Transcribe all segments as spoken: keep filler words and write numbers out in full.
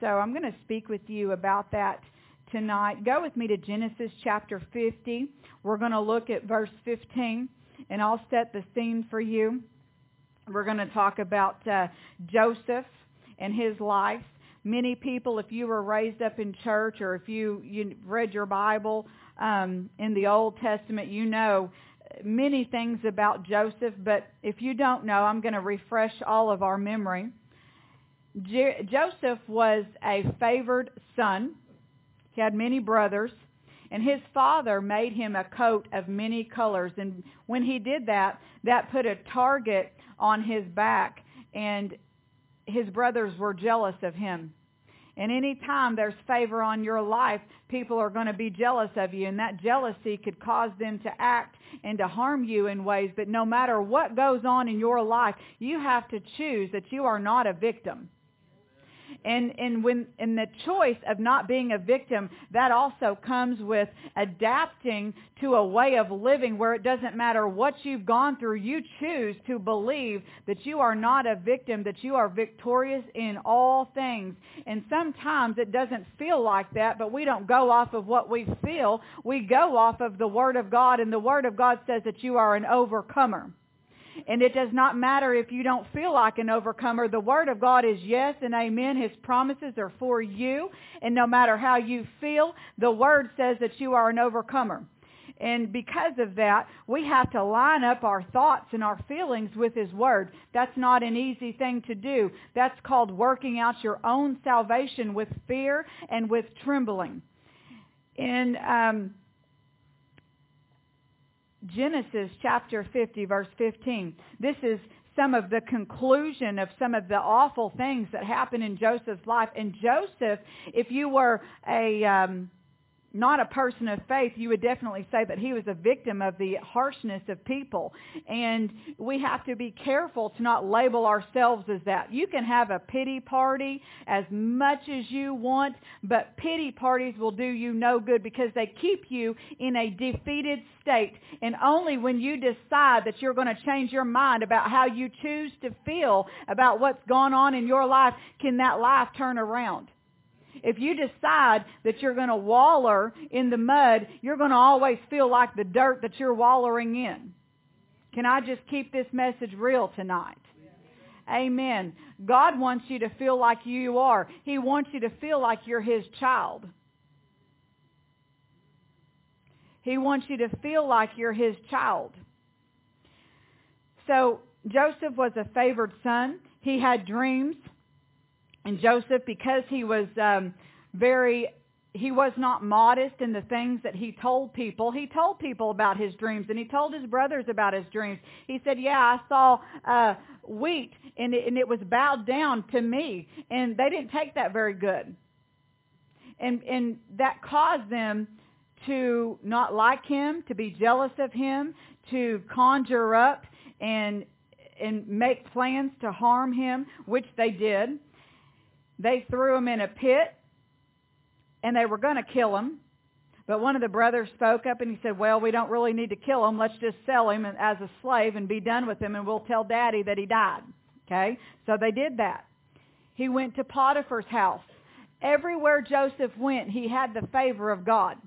so I'm going to speak with you about that tonight. Go with me to Genesis chapter fifty. We're going to look at verse fifteen, and I'll set the scene for you. We're going to talk about uh, Joseph and his life. Many people, if you were raised up in church or if you, you read your Bible um, in the Old Testament, you know many things about Joseph. But if you don't know, I'm going to refresh all of our memory. Je- Joseph was a favored son. He had many brothers, and his father made him a coat of many colors. And when he did that, that put a target on his back, and his brothers were jealous of him. And any time there's favor on your life, people are going to be jealous of you, and that jealousy could cause them to act and to harm you in ways. But no matter what goes on in your life, you have to choose that you are not a victim. And and when in the choice of not being a victim, that also comes with adapting to a way of living where it doesn't matter what you've gone through. You choose to believe that you are not a victim, that you are victorious in all things. And sometimes it doesn't feel like that, but we don't go off of what we feel. We go off of the Word of God, and the Word of God says that you are an overcomer. And it does not matter if you don't feel like an overcomer. The Word of God is yes and amen. His promises are for you. And no matter how you feel, the Word says that you are an overcomer. And because of that, we have to line up our thoughts and our feelings with His Word. That's not an easy thing to do. That's called working out your own salvation with fear and with trembling. In um Genesis chapter fifty, verse fifteen. This is some of the conclusion of some of the awful things that happened in Joseph's life. And Joseph, if you were a um, not a person of faith, you would definitely say that he was a victim of the harshness of people. And we have to be careful to not label ourselves as that. You can have a pity party as much as you want, but pity parties will do you no good because they keep you in a defeated state. And only when you decide that you're going to change your mind about how you choose to feel about what's gone on in your life can that life turn around. If you decide that you're going to waller in the mud, you're going to always feel like the dirt that you're wallowing in. Can I just keep this message real tonight? Amen. God wants you to feel like you are. He wants you to feel like you're His child. He wants you to feel like you're His child. So Joseph was a favored son. He had dreams. And Joseph, because he was um, very, he was not modest in the things that he told people. He told people about his dreams, and he told his brothers about his dreams. He said, yeah, I saw uh, wheat, and it, and it was bowed down to me. And they didn't take that very good. And, and that caused them to not like him, to be jealous of him, to conjure up and and make plans to harm him, which they did. They threw him in a pit, and they were going to kill him. But one of the brothers spoke up, and he said, well, we don't really need to kill him. Let's just sell him as a slave and be done with him, and we'll tell Daddy that he died. Okay? So they did that. He went to Potiphar's house. Everywhere Joseph went, he had the favor of God.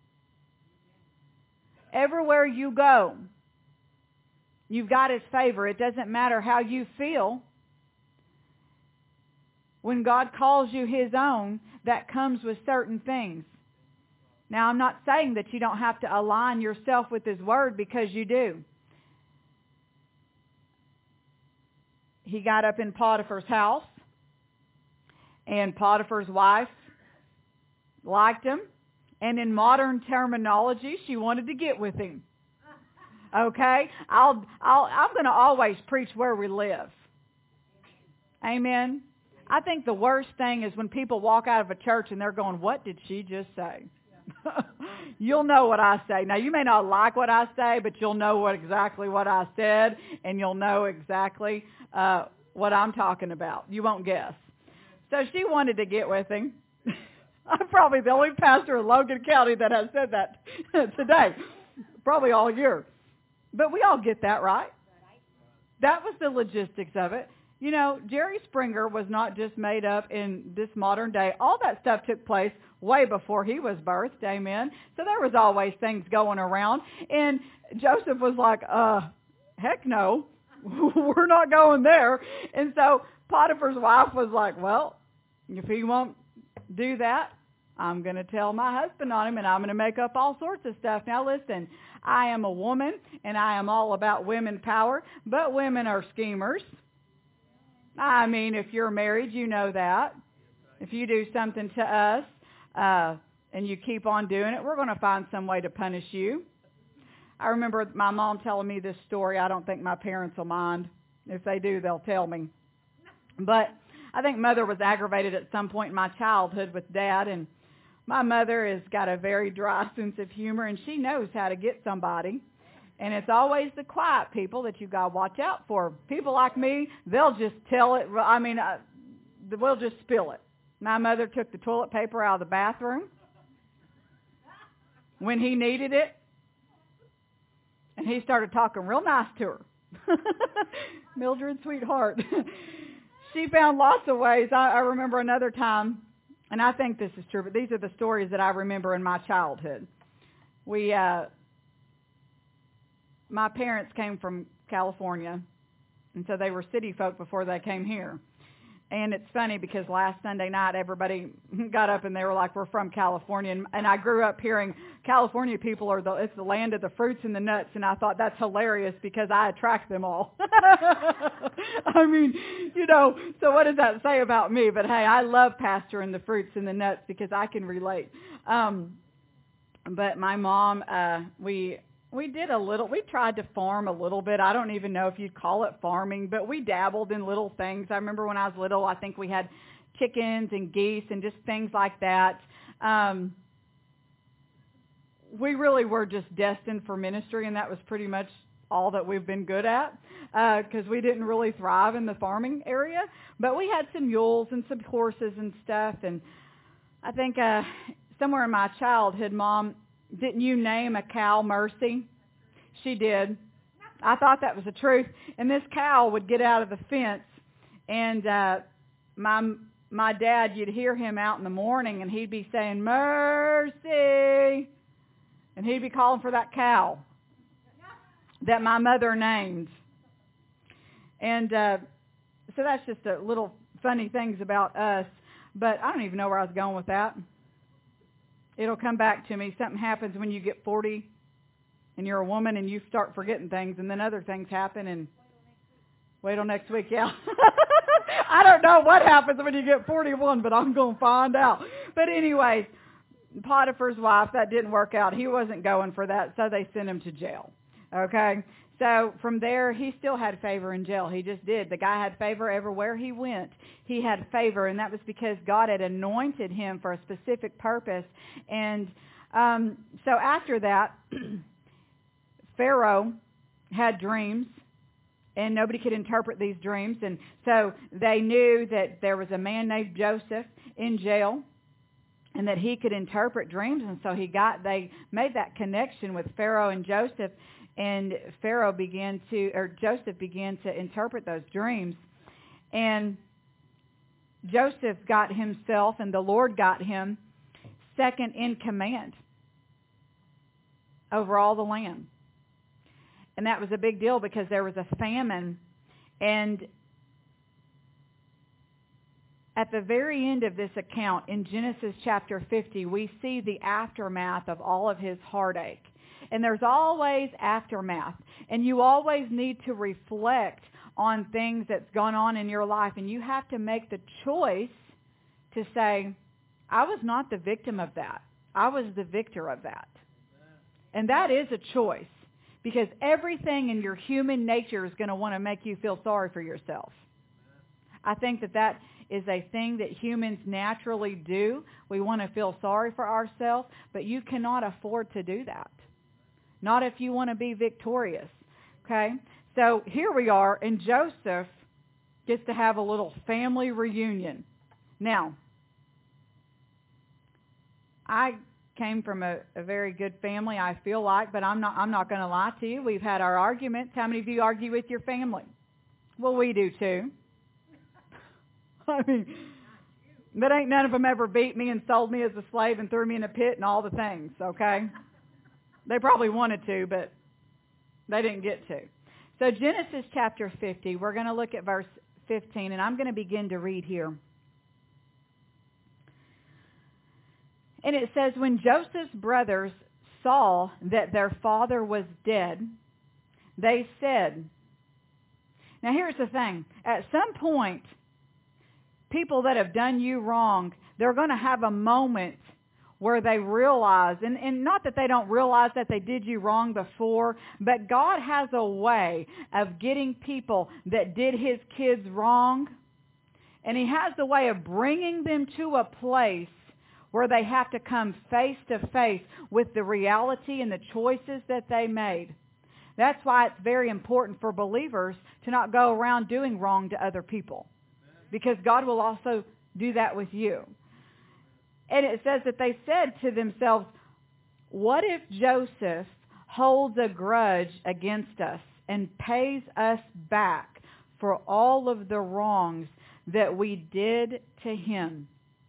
Everywhere you go, you've got His favor. It doesn't matter how you feel. When God calls you His own, that comes with certain things. Now, I'm not saying that you don't have to align yourself with His Word, because you do. He got up in Potiphar's house, and Potiphar's wife liked him. And in modern terminology, she wanted to get with him. Okay? I'll, I'll, I'm going to always preach where we live. Amen? I think the worst thing is when people walk out of a church and they're going, what did she just say? You'll know what I say. Now, you may not like what I say, but you'll know what exactly what I said, and you'll know exactly uh, what I'm talking about. You won't guess. So she wanted to get with him. I'm probably the only pastor in Logan County that has said that today, probably all year. But we all get that, right? That was the logistics of it. You know, Jerry Springer was not just made up in this modern day. All that stuff took place way before he was birthed, amen. So there was always things going around. And Joseph was like, uh, heck no, we're not going there. And so Potiphar's wife was like, well, if he won't do that, I'm going to tell my husband on him, and I'm going to make up all sorts of stuff. Now listen, I am a woman, and I am all about women power, but women are schemers. I mean, if you're married, you know that. If you do something to us uh, and you keep on doing it, we're going to find some way to punish you. I remember my mom telling me this story. I don't think my parents will mind. If they do, they'll tell me. But I think Mother was aggravated at some point in my childhood with Dad, and my mother has got a very dry sense of humor, and she knows how to get somebody. And it's always the quiet people that you got to watch out for. People like me, they'll just tell it. I mean, uh, we'll just spill it. My mother took the toilet paper out of the bathroom when he needed it, and he started talking real nice to her. Mildred, sweetheart. She found lots of ways. I, I remember another time, and I think this is true, but these are the stories that I remember in my childhood. We... Uh, My parents came from California, and so they were city folk before they came here. And it's funny because last Sunday night, everybody got up and they were like, we're from California. And, and I grew up hearing California people are the, it's the land of the fruits and the nuts. And I thought that's hilarious because I attract them all. I mean, you know, so what does that say about me? But hey, I love pastoring the fruits and the nuts because I can relate. Um, but my mom, uh, we... We did a little, we tried to farm a little bit. I don't even know if you'd call it farming, but we dabbled in little things. I remember when I was little, I think we had chickens and geese and just things like that. Um, we really were just destined for ministry, and that was pretty much all that we've been good at because uh, we didn't really thrive in the farming area. But we had some mules and some horses and stuff, and I think uh, somewhere in my childhood, Mom, didn't you name a cow Mercy? She did. I thought that was the truth. And this cow would get out of the fence, and uh, my my dad, you'd hear him out in the morning, and he'd be saying, Mercy, and he'd be calling for that cow that my mother named. And uh, so that's just a little funny things about us. But I don't even know where I was going with that. It'll come back to me. Something happens when you get forty and you're a woman and you start forgetting things, and then other things happen, and wait till next week, yeah. I don't know what happens when you get forty-one, but I'm going to find out. But anyways, Potiphar's wife, that didn't work out. He wasn't going for that, so they sent him to jail. Okay? So from there, he still had favor in jail. He just did. The guy had favor everywhere he went. He had favor, and that was because God had anointed him for a specific purpose. And um, so after that, Pharaoh had dreams, and nobody could interpret these dreams. And so they knew that there was a man named Joseph in jail, and that he could interpret dreams. And so he got, they made that connection with Pharaoh and Joseph. And Pharaoh began to, or Joseph began to interpret those dreams. And Joseph got himself, and the Lord got him, second in command over all the land. And that was a big deal because there was a famine. And at the very end of this account, in Genesis chapter fifty, we see the aftermath of all of his heartache. And there's always aftermath. And you always need to reflect on things that's gone on in your life. And you have to make the choice to say, I was not the victim of that. I was the victor of that. And that is a choice. Because everything in your human nature is going to want to make you feel sorry for yourself. I think that that is a thing that humans naturally do. We want to feel sorry for ourselves. But you cannot afford to do that. Not if you want to be victorious, okay? So here we are, and Joseph gets to have a little family reunion. Now, I came from a, a very good family, I feel like, but I'm not I'm not going to lie to you. We've had our arguments. How many of you argue with your family? Well, we do too. I mean, but ain't none of them ever beat me and sold me as a slave and threw me in a pit and all the things, okay? They probably wanted to, but they didn't get to. So Genesis chapter fifty, we're going to look at verse fifteen, and I'm going to begin to read here. And it says, when Joseph's brothers saw that their father was dead, they said, now here's the thing. At some point, people that have done you wrong, they're going to have a moment where they realize, and, and not that they don't realize that they did you wrong before, but God has a way of getting people that did his kids wrong, and he has a way of bringing them to a place where they have to come face to face with the reality and the choices that they made. That's why it's very important for believers to not go around doing wrong to other people, because God will also do that with you. And it says that they said to themselves, what if Joseph holds a grudge against us and pays us back for all of the wrongs that we did to him?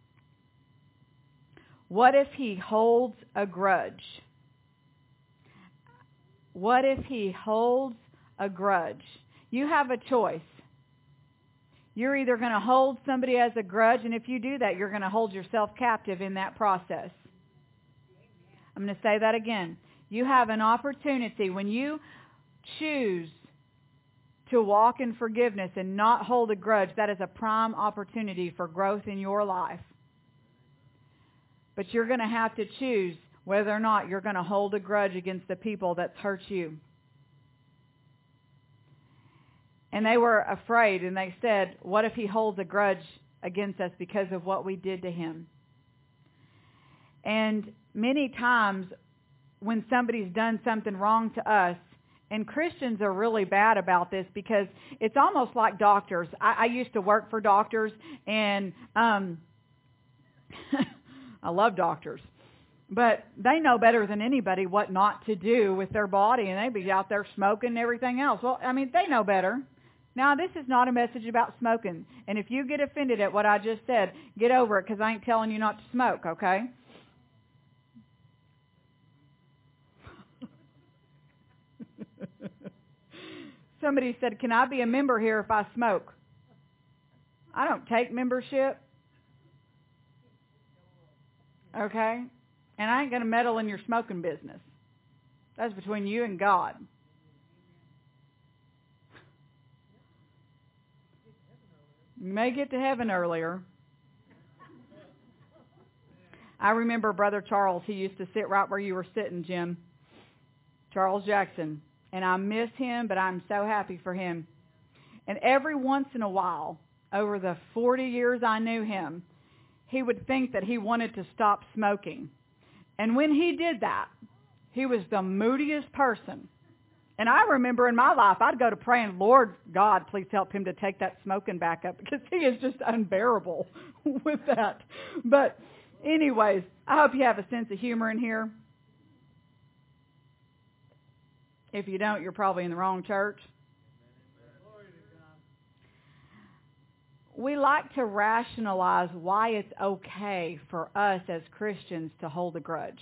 What if he holds a grudge? What if he holds a grudge? You have a choice. You're either going to hold somebody as a grudge, and if you do that, you're going to hold yourself captive in that process. I'm going to say that again. You have an opportunity when you choose to walk in forgiveness and not hold a grudge. That is a prime opportunity for growth in your life. But you're going to have to choose whether or not you're going to hold a grudge against the people that's hurt you. And they were afraid, and they said, what if he holds a grudge against us because of what we did to him? And many times when somebody's done something wrong to us, and Christians are really bad about this because it's almost like doctors. I, I used to work for doctors, and um, I love doctors. But they know better than anybody what not to do with their body, and they be out there smoking and everything else. Well, I mean, they know better. Now, this is not a message about smoking. And if you get offended at what I just said, get over it, because I ain't telling you not to smoke, okay? Somebody said, can I be a member here if I smoke? I don't take membership. Okay? And I ain't going to meddle in your smoking business. That's between you and God. You may get to heaven earlier. I remember Brother Charles. He used to sit right where you were sitting, Jim. Charles Jackson. And I miss him, but I'm so happy for him. And every once in a while, over the forty years I knew him, he would think that he wanted to stop smoking. And when he did that, he was the moodiest person. And I remember in my life, I'd go to praying, Lord God, please help him to take that smoking back up, because he is just unbearable with that. But anyways, I hope you have a sense of humor in here. If you don't, you're probably in the wrong church. We like to rationalize why it's okay for us as Christians to hold a grudge.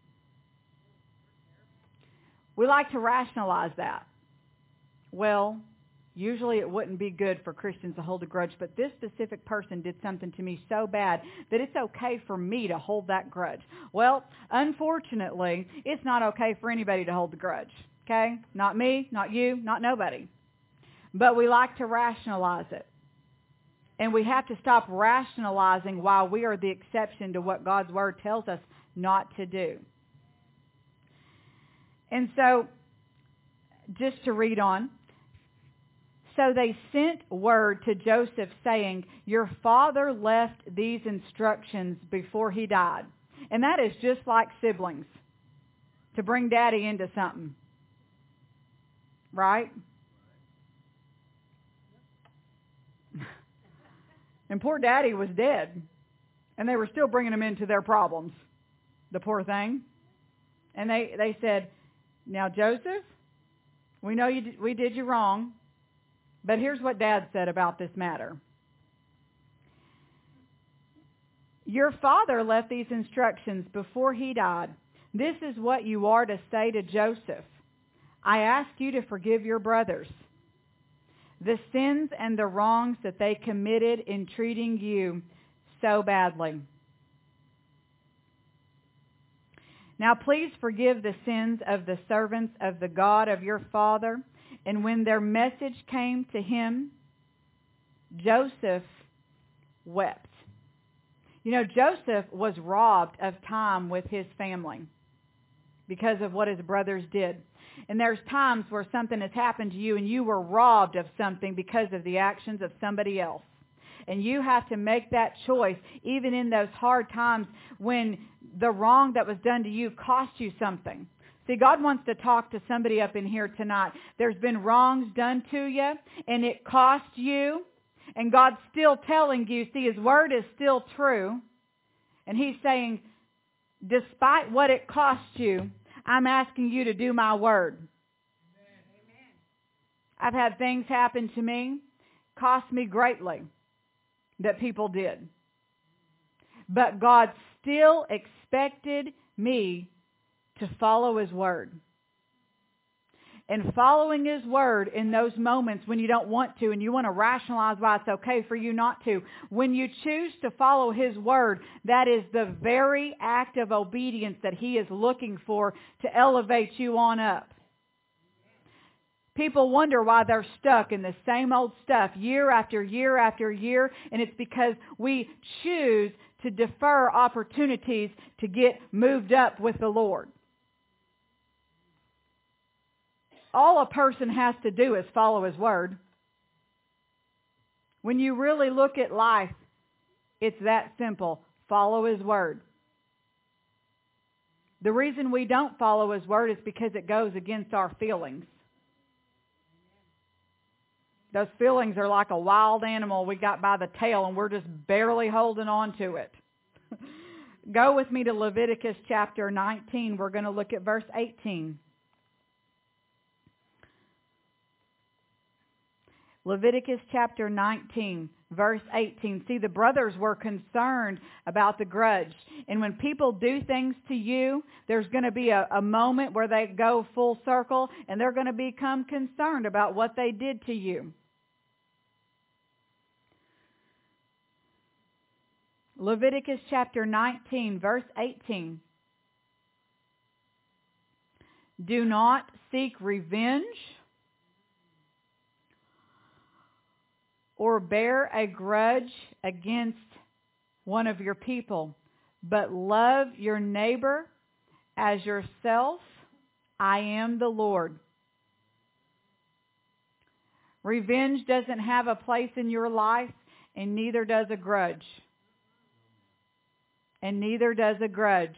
We like to rationalize that. Well, usually it wouldn't be good for Christians to hold a grudge, but this specific person did something to me so bad that it's okay for me to hold that grudge. Well, unfortunately, it's not okay for anybody to hold the grudge. Okay? Not me, not you, not nobody. But we like to rationalize it. And we have to stop rationalizing why we are the exception to what God's Word tells us not to do. And so, just to read on. So they sent word to Joseph saying, your father left these instructions before he died. And that is just like siblings, to bring daddy into something. Right? And poor daddy was dead. And they were still bringing him into their problems. The poor thing. And they, they said, now, Joseph, we know you did, we did you wrong, but here's what Dad said about this matter. Your father left these instructions before he died. This is what you are to say to Joseph. I ask you to forgive your brothers the sins and the wrongs that they committed in treating you so badly. Now please forgive the sins of the servants of the God of your father. And when their message came to him, Joseph wept. You know, Joseph was robbed of time with his family because of what his brothers did. And there's times where something has happened to you and you were robbed of something because of the actions of somebody else. And you have to make that choice even in those hard times when the wrong that was done to you cost you something. See, God wants to talk to somebody up in here tonight. There's been wrongs done to you and it cost you. And God's still telling you, see, His Word is still true. And He's saying, despite what it cost you, I'm asking you to do my Word. Amen. I've had things happen to me, cost me greatly, that people did. But God still expected me to follow His Word. And following His Word in those moments when you don't want to and you want to rationalize why it's okay for you not to, when you choose to follow His Word, that is the very act of obedience that He is looking for to elevate you on up. People wonder why they're stuck in the same old stuff year after year after year, and it's because we choose to defer opportunities to get moved up with the Lord. All a person has to do is follow His Word. When you really look at life, it's that simple. Follow His Word. The reason we don't follow His Word is because it goes against our feelings. Those feelings are like a wild animal we got by the tail and we're just barely holding on to it. Go with me to Leviticus chapter nineteen. We're going to look at verse eighteen. Leviticus chapter nineteen, verse eighteen. See, the brothers were concerned about the grudge. And when people do things to you, there's going to be a, a moment where they go full circle and they're going to become concerned about what they did to you. Leviticus chapter nineteen, verse eighteen. Do not seek revenge or bear a grudge against one of your people, but love your neighbor as yourself. I am the Lord. Revenge doesn't have a place in your life, and neither does a grudge. And neither does a grudge.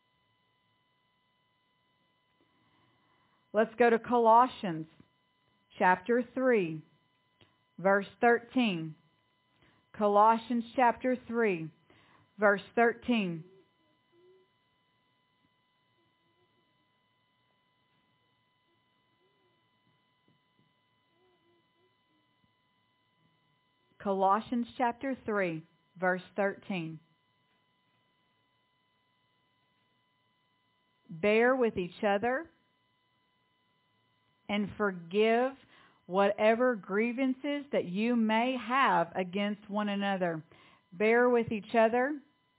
Let's go to Colossians chapter three. Verse thirteen. Colossians chapter three, verse thirteen. Colossians chapter three, verse thirteen. Bear with each other and forgive whatever grievances that you may have against one another. Bear with each other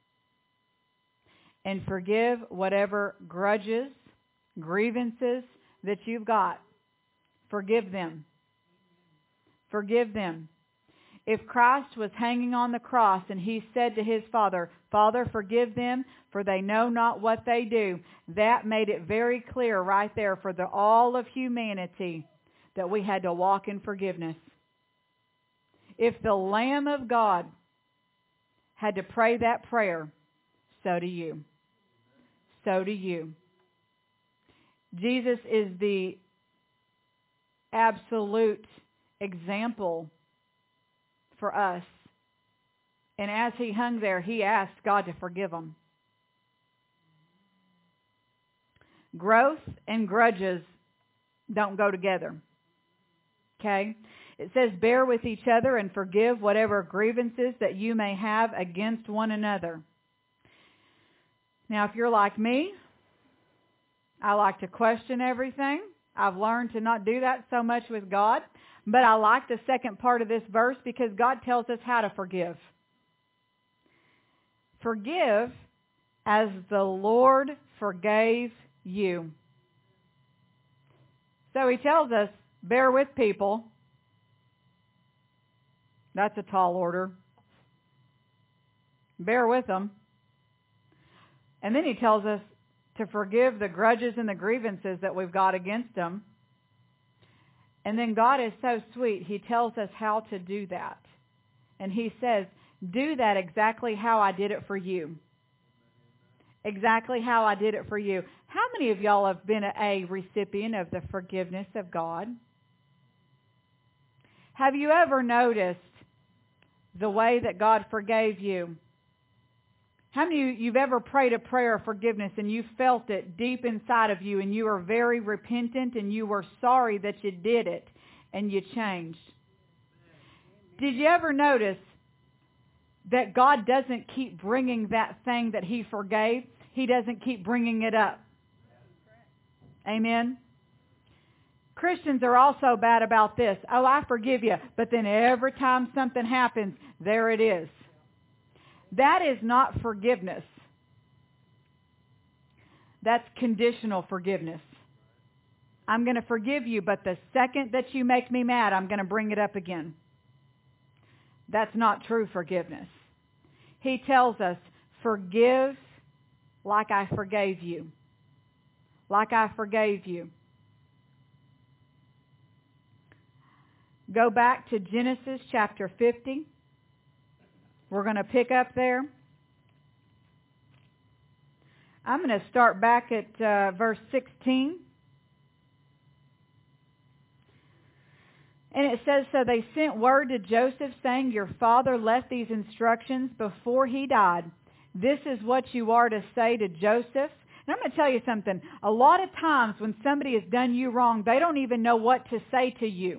and forgive whatever grudges, grievances that you've got. Forgive them. Forgive them. If Christ was hanging on the cross and He said to His Father, Father, forgive them, for they know not what they do, that made it very clear right there for the all of humanity that we had to walk in forgiveness. If the Lamb of God had to pray that prayer, so do you. So do you. Jesus is the absolute example for us. And as He hung there, He asked God to forgive Him. Growth and grudges don't go together. Okay? It says, bear with each other and forgive whatever grievances that you may have against one another. Now, if you're like me, I like to question everything. I've learned to not do that so much with God. But I like the second part of this verse because God tells us how to forgive. Forgive as the Lord forgave you. So he tells us, bear with people. That's a tall order. Bear with them. And then he tells us to forgive the grudges and the grievances that we've got against them. And then God is so sweet. He tells us how to do that. And he says, do that exactly how I did it for you. Exactly how I did it for you. How many of y'all have been a recipient of the forgiveness of God? Have you ever noticed the way that God forgave you? How many of you you've ever prayed a prayer of forgiveness and you felt it deep inside of you and you were very repentant and you were sorry that you did it and you changed? Did you ever notice that God doesn't keep bringing that thing that he forgave? He doesn't keep bringing it up. Amen? Christians are also bad about this. Oh, I forgive you. But then every time something happens, there it is. That is not forgiveness. That's conditional forgiveness. I'm going to forgive you, but the second that you make me mad, I'm going to bring it up again. That's not true forgiveness. He tells us, forgive like I forgave you. Like I forgave you. Go back to Genesis chapter fifty. We're going to pick up there. I'm going to start back at uh, verse sixteen. And it says, so they sent word to Joseph saying, your father left these instructions before he died. This is what you are to say to Joseph. And I'm going to tell you something. A lot of times when somebody has done you wrong, they don't even know what to say to you.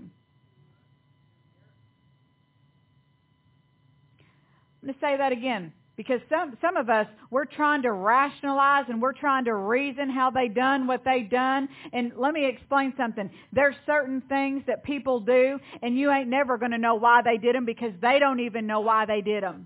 I'm going to say that again. Because some some of us, we're trying to rationalize and we're trying to reason how they done what they done. And let me explain something. There's certain things that people do, and you ain't never going to know why they did them because they don't even know why they did them.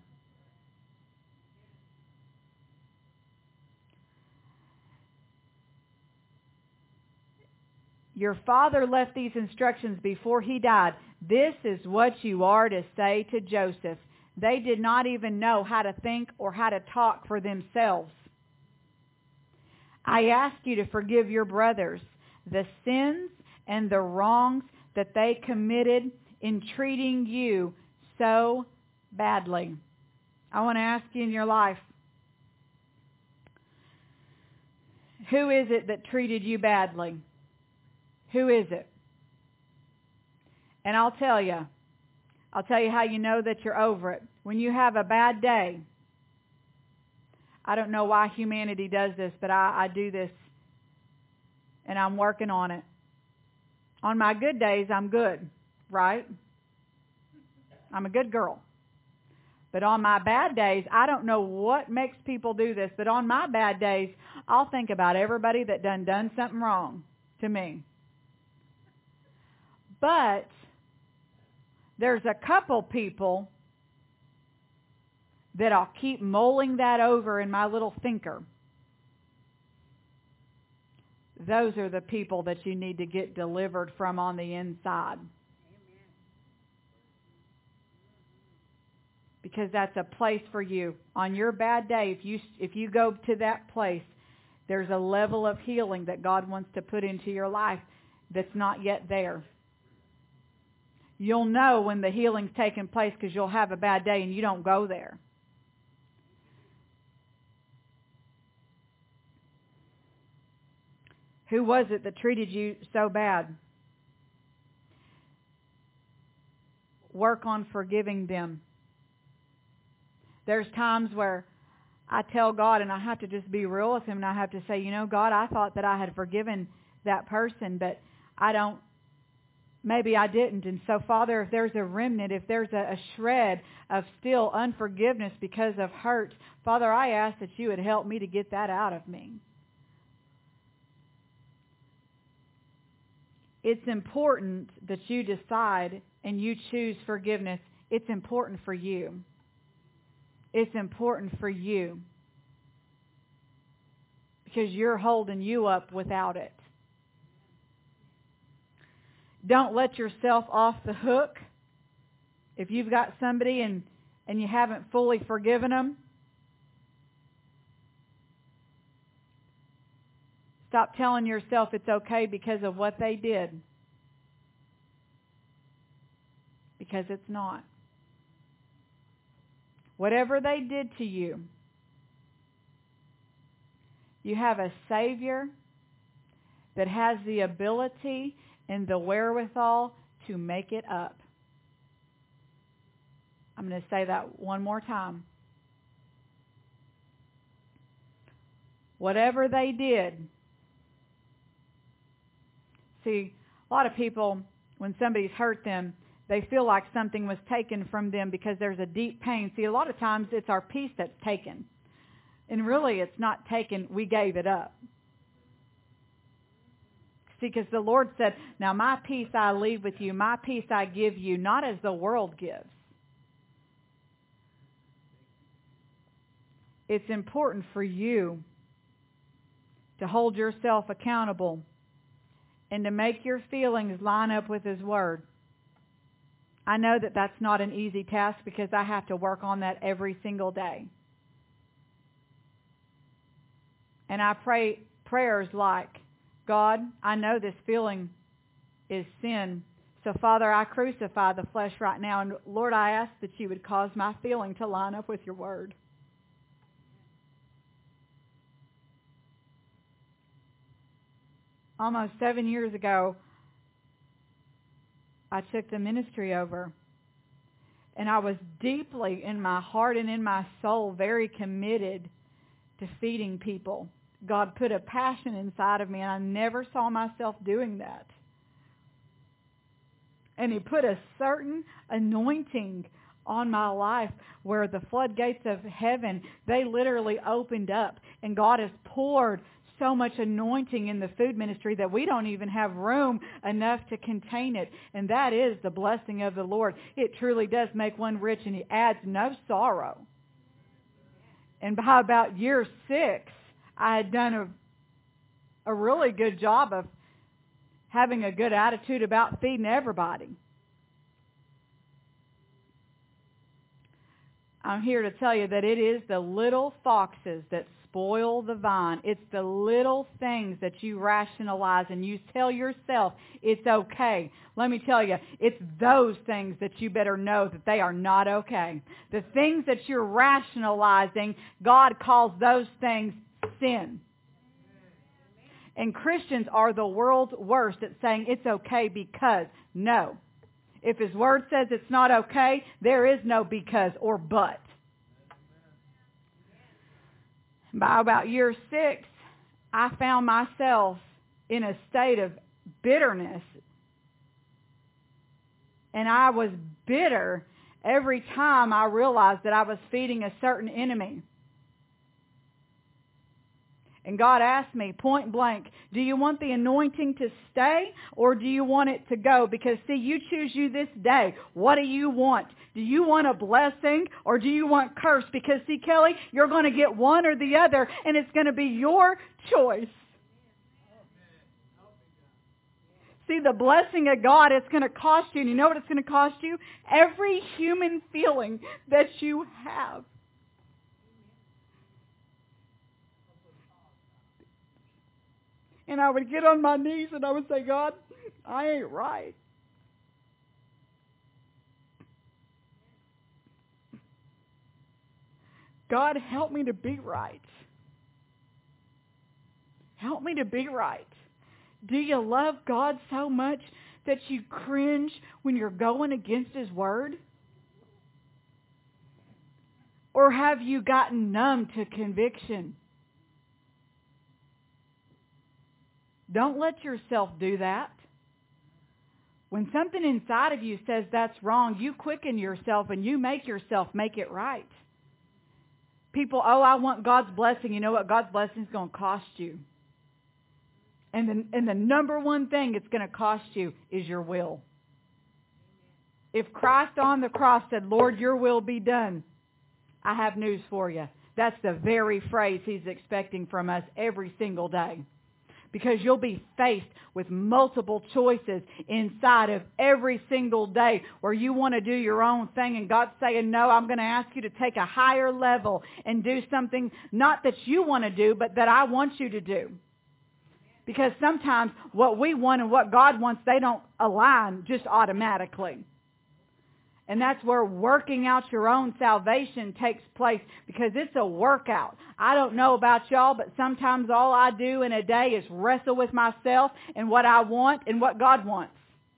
Your father left these instructions before he died. This is what you are to say to Joseph. They did not even know how to think or how to talk for themselves. I ask you to forgive your brothers the sins and the wrongs that they committed in treating you so badly. I want to ask you in your life, who is it that treated you badly? Who is it? And I'll tell you, I'll tell you how you know that you're over it. When you have a bad day, I don't know why humanity does this, but I, I do this, and I'm working on it. On my good days, I'm good, right? I'm a good girl. But on my bad days, I don't know what makes people do this, but on my bad days, I'll think about everybody that done done something wrong to me. But there's a couple people that I'll keep mulling that over in my little thinker. Those are the people that you need to get delivered from on the inside. Amen. Because that's a place for you. On your bad day, if you if you go to that place, there's a level of healing that God wants to put into your life that's not yet there. You'll know when the healing's taking place because you'll have a bad day and you don't go there. Who was it that treated you so bad? Work on forgiving them. There's times where I tell God, and I have to just be real with Him, and I have to say, you know, God, I thought that I had forgiven that person, but I don't maybe I didn't. And so, Father, if there's a remnant, if there's a, a shred of still unforgiveness because of hurt, Father, I ask that you would help me to get that out of me. It's important that you decide and you choose forgiveness. It's important for you. It's important for you. Because you're holding you up without it. Don't let yourself off the hook. If you've got somebody and, and you haven't fully forgiven them, stop telling yourself it's okay because of what they did. Because it's not. Whatever they did to you, you have a Savior that has the ability and the wherewithal to make it up. I'm going to say that one more time. Whatever they did. See, a lot of people, when somebody's hurt them, they feel like something was taken from them because there's a deep pain. See, a lot of times it's our peace that's taken. And really it's not taken, we gave it up. See, because the Lord said, now my peace I leave with you, my peace I give you, not as the world gives. It's important for you to hold yourself accountable and to make your feelings line up with His Word. I know that that's not an easy task because I have to work on that every single day. And I pray prayers like, God, I know this feeling is sin. So, Father, I crucify the flesh right now. And, Lord, I ask that you would cause my feeling to line up with your word. Almost seven years ago, I took the ministry over. And I was deeply in my heart and in my soul very committed to feeding people. God put a passion inside of me, and I never saw myself doing that. And He put a certain anointing on my life where the floodgates of heaven, they literally opened up. And God has poured so much anointing in the food ministry that we don't even have room enough to contain it. And that is the blessing of the Lord. It truly does make one rich, and He adds no sorrow. And by about year six, I had done a, a really good job of having a good attitude about feeding everybody. I'm here to tell you that it is the little foxes that spoil the vine. It's the little things that you rationalize and you tell yourself it's okay. Let me tell you, it's those things that you better know that they are not okay. The things that you're rationalizing, God calls those things sin. And Christians are the world's worst at saying it's okay because. No. If His Word says it's not okay, there is no because or but. By about year six, I found myself in a state of bitterness. And I was bitter every time I realized that I was feeding a certain enemy. And God asked me point blank, do you want the anointing to stay or do you want it to go? Because see, you choose you this day. What do you want? Do you want a blessing or do you want curse? Because see, Kelly, you're going to get one or the other, and it's going to be your choice. See, the blessing of God, it's going to cost you. And you know what it's going to cost you? Every human feeling that you have. And I would get on my knees and I would say, God, I ain't right. God, help me to be right. Help me to be right. Do you love God so much that you cringe when you're going against His Word? Or have you gotten numb to conviction? Don't let yourself do that. When something inside of you says that's wrong, you quicken yourself and you make yourself make it right. People, oh, I want God's blessing. You know what? God's blessing is going to cost you. And the, and the number one thing it's going to cost you is your will. If Christ on the cross said, Lord, your will be done, I have news for you. That's the very phrase he's expecting from us every single day. Because you'll be faced with multiple choices inside of every single day where you want to do your own thing and God's saying, no, I'm going to ask you to take a higher level and do something not that you want to do, but that I want you to do. Because sometimes what we want and what God wants, they don't align just automatically. And that's where working out your own salvation takes place, because it's a workout. I don't know about y'all, but sometimes all I do in a day is wrestle with myself and what I want and what God wants.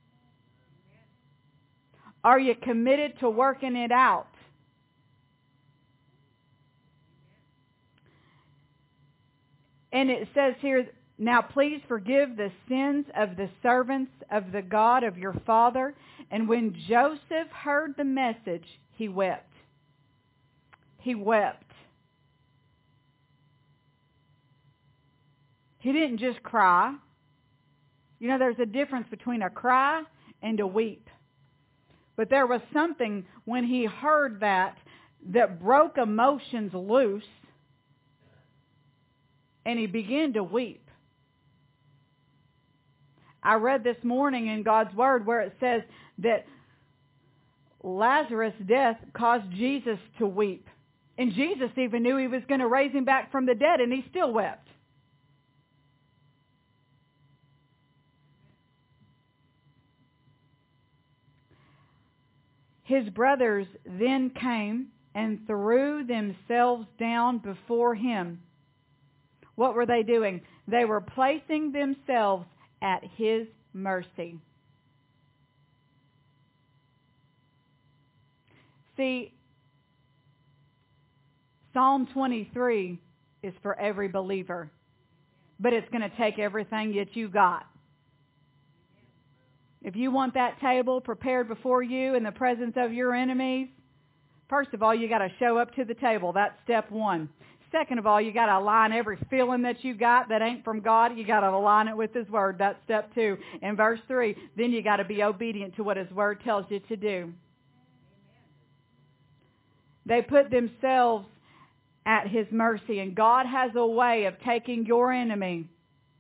Are you committed to working it out? And it says here, now please forgive the sins of the servants of the God of your father. And when Joseph heard the message, he wept. He wept. He didn't just cry. You know, there's a difference between a cry and a weep. But there was something when he heard that that broke emotions loose, and he began to weep. I read this morning in God's Word where it says that Lazarus' death caused Jesus to weep. And Jesus even knew he was going to raise him back from the dead, and he still wept. His brothers then came and threw themselves down before him. What were they doing? They were placing themselves at his mercy. See, Psalm twenty-three is for every believer, but it's going to take everything that you got. If you want that table prepared before you in the presence of your enemies, first of all, you got to show up to the table. That's step one. Second of all, you got to align every feeling that you got that ain't from God. You got to align it with his word. That's step two. In verse three, then you got to be obedient to what his word tells you to do. They put themselves at his mercy, and God has a way of taking your enemy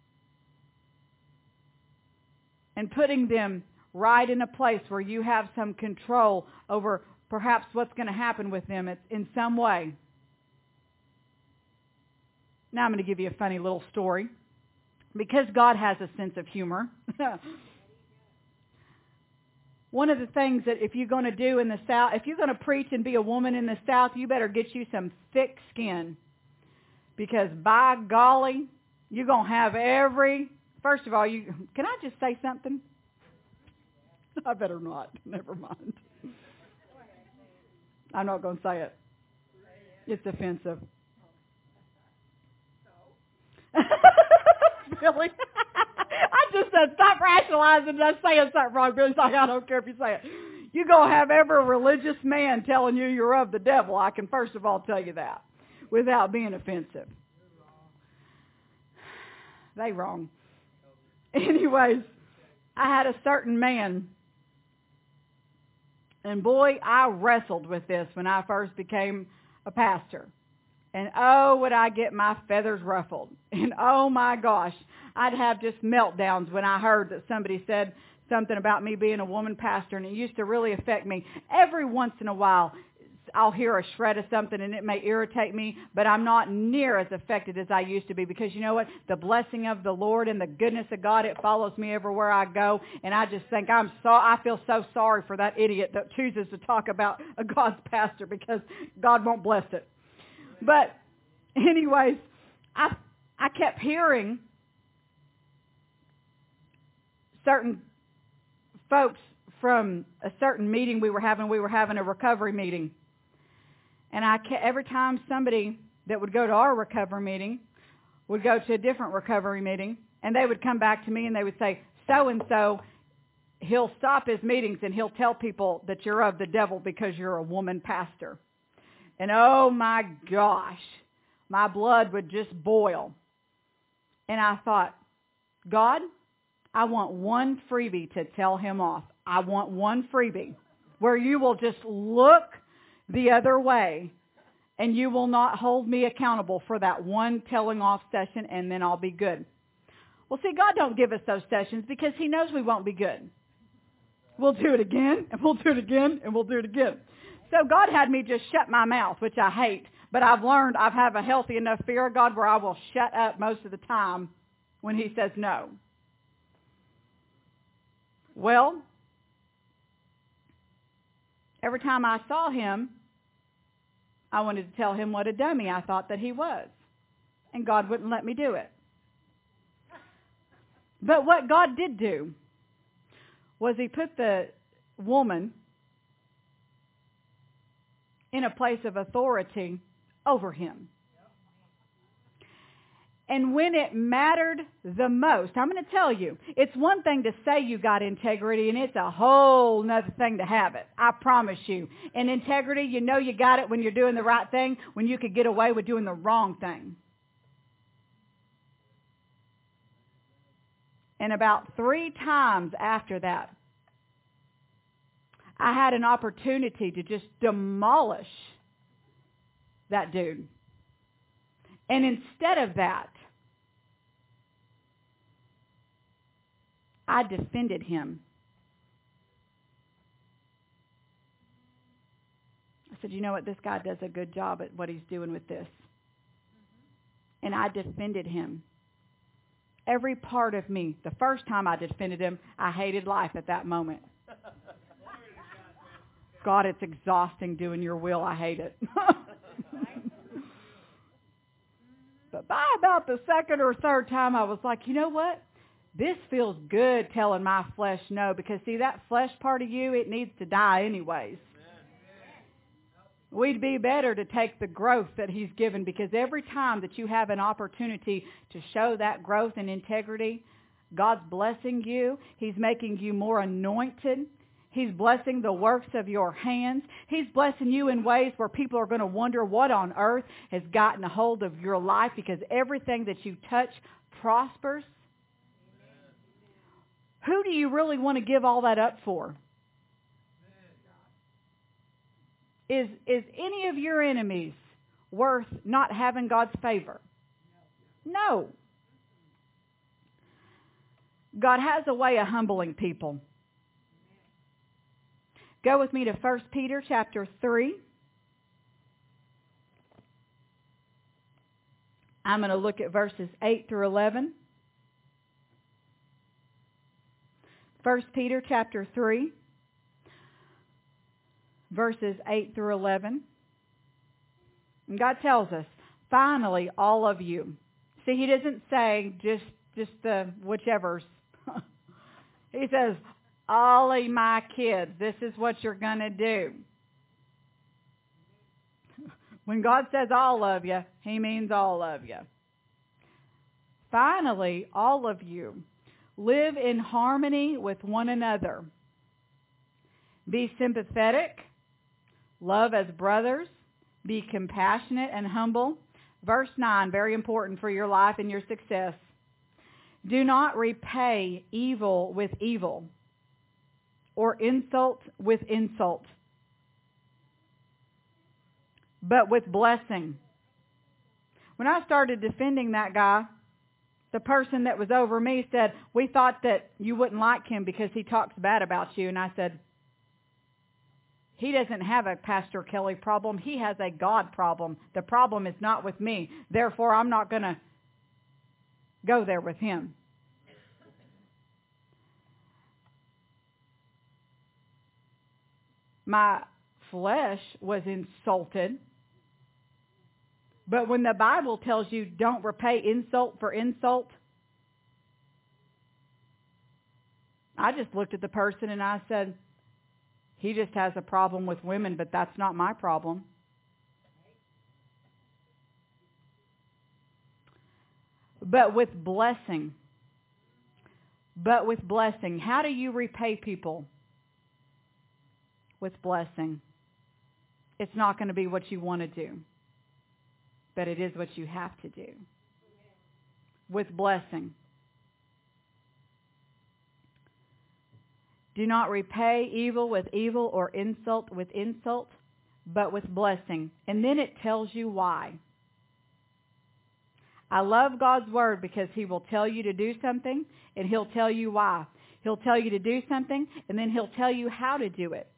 and putting them right in a place where you have some control over perhaps what's going to happen with them in some way. Now I'm going to give you a funny little story, because God has a sense of humor. One of the things that if you're going to do in the South, if you're going to preach and be a woman in the South, you better get you some thick skin. Because by golly, you're going to have every, first of all, you can I just say something? I better not. Never mind. I'm not going to say it. It's offensive. Really? I just said, stop rationalizing and saying something wrong. Billy's like, I don't care if you say it. You're going to have every religious man telling you you're of the devil. I can first of all tell you that without being offensive. They wrong. Anyways, I had a certain man, and boy, I wrestled with this when I first became a pastor. And oh, would I get my feathers ruffled. And oh my gosh, I'd have just meltdowns when I heard that somebody said something about me being a woman pastor, and it used to really affect me. Every once in a while, I'll hear a shred of something and it may irritate me, but I'm not near as affected as I used to be, because you know what? The blessing of the Lord and the goodness of God, it follows me everywhere I go, and I just think I'm so, I feel so sorry for that idiot that chooses to talk about a God's pastor, because God won't bless it. But anyways, I I kept hearing certain folks from a certain meeting we were having. We were having a recovery meeting. And I kept, every time somebody that would go to our recovery meeting would go to a different recovery meeting, and they would come back to me and they would say, so-and-so he'll stop his meetings and he'll tell people that you're of the devil because you're a woman pastor. And oh my gosh, my blood would just boil. And I thought, God, I want one freebie to tell him off. I want one freebie where you will just look the other way and you will not hold me accountable for that one telling off session, and then I'll be good. Well, see, God don't give us those sessions because he knows we won't be good. We'll do it again, and we'll do it again, and we'll do it again. So God had me just shut my mouth, which I hate, but I've learned I have a healthy enough fear of God where I will shut up most of the time when he says no. Well, every time I saw him, I wanted to tell him what a dummy I thought that he was. And God wouldn't let me do it. But what God did do was he put the woman in a place of authority over him. And when it mattered the most, I'm going to tell you, it's one thing to say you got integrity, and it's a whole nother thing to have it. I promise you. In integrity, you know you got it when you're doing the right thing, when you could get away with doing the wrong thing. And about three times after that, I had an opportunity to just demolish that dude. And instead of that, I defended him. I said, you know what, this guy does a good job at what he's doing with this. And I defended him. Every part of me, the first time I defended him, I hated life at that moment. God, it's exhausting doing your will. I hate it. But by about the second or third time, I was like, you know what? This feels good telling my flesh no, because see, that flesh part of you, it needs to die anyways. We'd be better to take the growth that he's given, because every time that you have an opportunity to show that growth and integrity, God's blessing you. He's making you more anointed. He's blessing the works of your hands. He's blessing you in ways where people are going to wonder what on earth has gotten a hold of your life, because everything that you touch prospers. Who do you really want to give all that up for? Is, is any of your enemies worth not having God's favor? No. God has a way of humbling people. Go with me to First Peter chapter three. I'm going to look at verses eight through eleven. First Peter chapter three, verses eight through eleven. And God tells us, finally, all of you. See, he doesn't say just, just the whichevers. He says, all of my kids, this is what you're going to do. When God says all of you, he means all of you. Finally, all of you, live in harmony with one another. Be sympathetic. Love as brothers. Be compassionate and humble. Verse nine, very important for your life and your success. Do not repay evil with evil, or insult with insult, but with blessing. When I started defending that guy, the person that was over me said, we thought that you wouldn't like him because he talks bad about you. And I said, he doesn't have a Pastor Kelly problem. He has a God problem. The problem is not with me. Therefore, I'm not going to go there with him. My flesh was insulted. But when the Bible tells you don't repay insult for insult, I just looked at the person and I said, he just has a problem with women, but that's not my problem. But with blessing. but with blessing. How do you repay people? With blessing. It's not going to be what you want to do, but it is what you have to do. With blessing. Do not repay evil with evil or insult with insult, but with blessing. And then it tells you why. I love God's word because He will tell you to do something and He'll tell you why. He'll tell you to do something and then He'll tell you how to do it.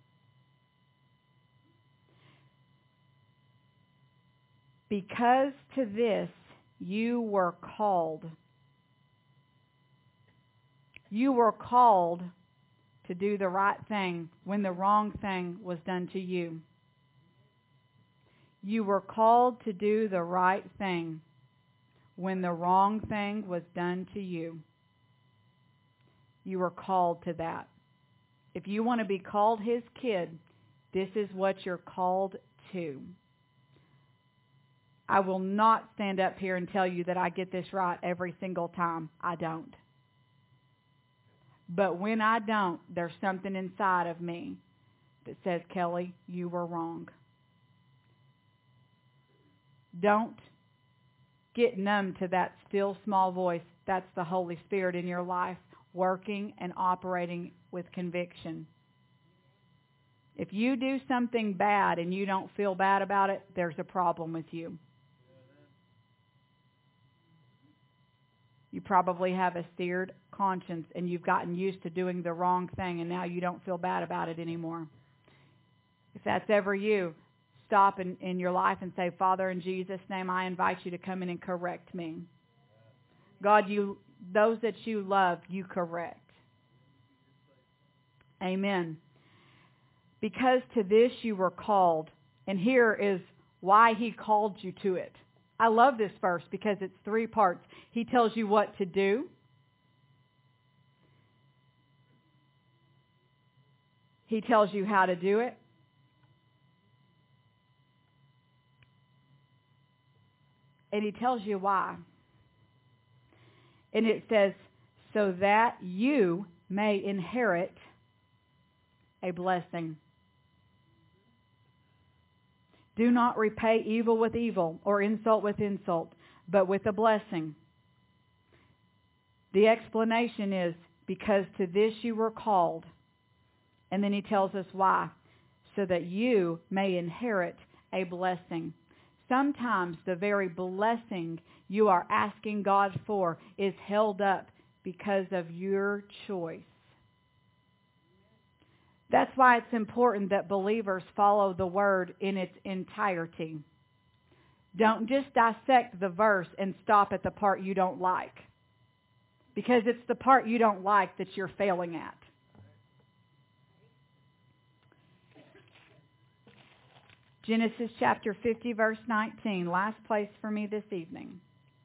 Because to this you were called. You were called to do the right thing when the wrong thing was done to you. You were called to do the right thing when the wrong thing was done to you. You were called to that. If you want to be called His kid, this is what you're called to. I will not stand up here and tell you that I get this right every single time. I don't. But when I don't, there's something inside of me that says, Kelly, you were wrong. Don't get numb to that still small voice. That's the Holy Spirit in your life working and operating with conviction. If you do something bad and you don't feel bad about it, there's a problem with you. You probably have a seared conscience and you've gotten used to doing the wrong thing and now you don't feel bad about it anymore. If that's ever you, stop in, in your life and say, Father, in Jesus' name, I invite you to come in and correct me. God, you, those that you love, you correct. Amen. Because to this you were called, and here is why He called you to it. I love this verse because it's three parts. He tells you what to do. He tells you how to do it. And He tells you why. And it says, so that you may inherit a blessing. Do not repay evil with evil or insult with insult, but with a blessing. The explanation is, because to this you were called. And then He tells us why. So that you may inherit a blessing. Sometimes the very blessing you are asking God for is held up because of your choice. That's why it's important that believers follow the Word in its entirety. Don't just dissect the verse and stop at the part you don't like. Because it's the part you don't like that you're failing at. Genesis chapter fifty, verse nineteen. Last place for me this evening.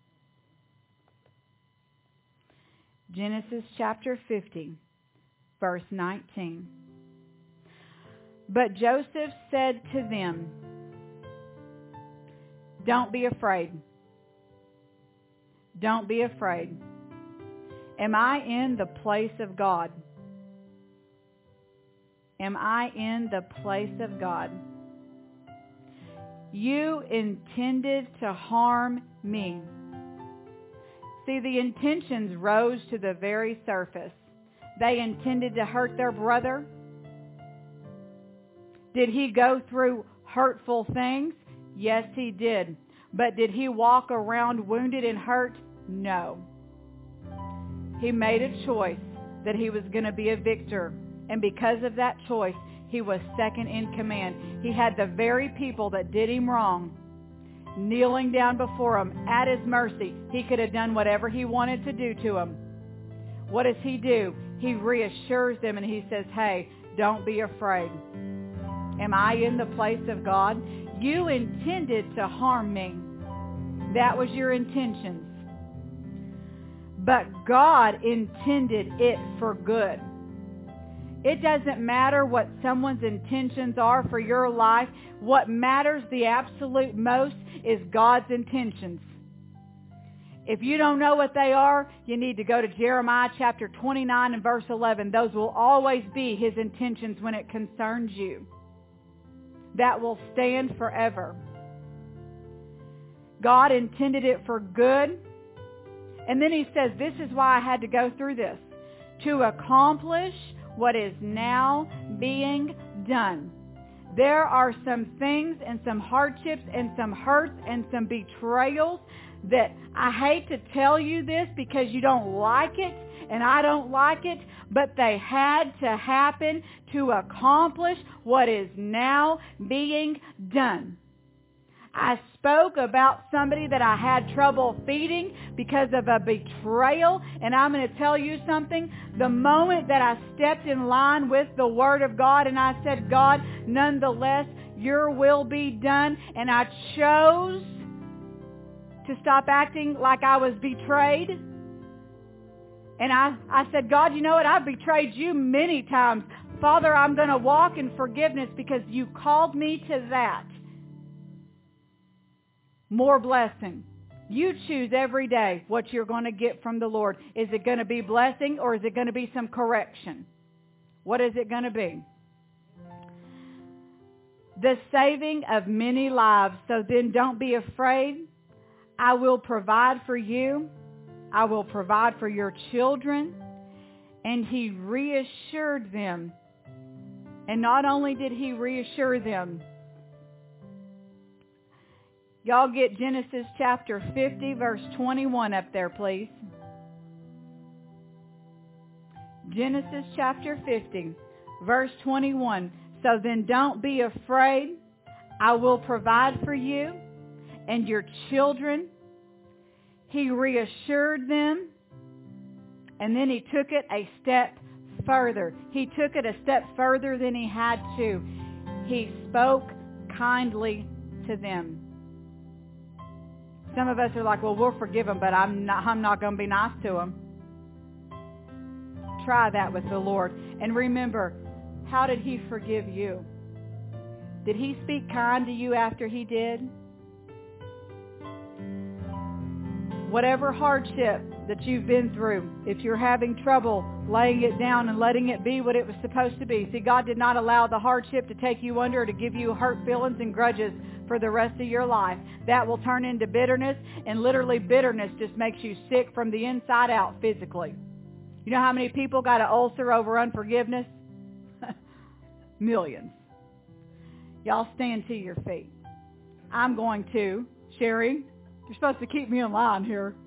Genesis chapter fifty, verse nineteen. But Joseph said to them, don't be afraid. Don't be afraid. Am I in the place of God? Am I in the place of God? You intended to harm me. See, the intentions rose to the very surface. They intended to hurt their brother. Did he go through hurtful things? Yes, he did. But did he walk around wounded and hurt? No. He made a choice that he was going to be a victor. And because of that choice, he was second in command. He had the very people that did him wrong kneeling down before him at his mercy. He could have done whatever he wanted to do to him. What does he do? He reassures them and he says, hey, don't be afraid. Am I in the place of God? You intended to harm me. That was your intentions. But God intended it for good. It doesn't matter what someone's intentions are for your life. What matters the absolute most is God's intentions. If you don't know what they are, you need to go to Jeremiah chapter twenty-nine and verse eleven. Those will always be his intentions when it concerns you. That will stand forever. God intended it for good. And then he says, this is why I had to go through this. To accomplish what is now being done. There are some things and some hardships and some hurts and some betrayals that I hate to tell you this because you don't like it and I don't like it, but they had to happen to accomplish what is now being done. I spoke about somebody that I had trouble feeding because of a betrayal, and I'm going to tell you something. The moment that I stepped in line with the Word of God and I said, God, nonetheless, your will be done, and I chose to stop acting like I was betrayed. And I, I said, God, you know what? I've betrayed you many times. Father, I'm going to walk in forgiveness because you called me to that. More blessing. You choose every day what you're going to get from the Lord. Is it going to be blessing or is it going to be some correction? What is it going to be? The saving of many lives. So then don't be afraid. I will provide for you. I will provide for your children. And he reassured them. And not only did he reassure them, y'all get Genesis chapter fifty, verse twenty-one up there, please. Genesis chapter fifty, verse twenty-one. So then don't be afraid. I will provide for you and your children. He reassured them. And then he took it a step further. He took it a step further than he had to. He spoke kindly to them. Some of us are like, well, we'll forgive them, but I'm not, I'm not going to be nice to them. Try that with the Lord. And remember, how did he forgive you? Did he speak kind to you after he did? Whatever hardship that you've been through, if you're having trouble laying it down and letting it be what it was supposed to be. See, God did not allow the hardship to take you under or to give you hurt feelings and grudges for the rest of your life. That will turn into bitterness, and literally bitterness just makes you sick from the inside out physically. You know how many people got an ulcer over unforgiveness? Millions. Y'all stand to your feet. I'm going to, Sherry, you're supposed to keep me in line here.